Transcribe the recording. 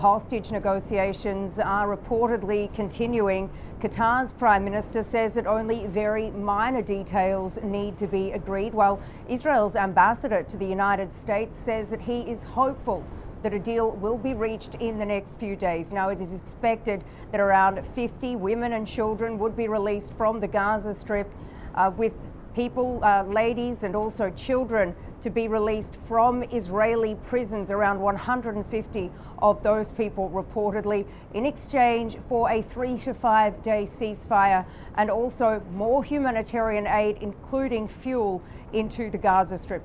Hostage negotiations are reportedly continuing. Qatar's Prime Minister says that only very minor details need to be agreed, while Israel's ambassador to the United States says that he is hopeful that a deal will be reached in the next few days. Now, it is expected that around 50 women and children would be released from the Gaza Strip, with people, ladies and also children to be released from Israeli prisons, around 150 of those people reportedly, in exchange for a 3 to 5 day ceasefire and also more humanitarian aid, including fuel, into the Gaza Strip.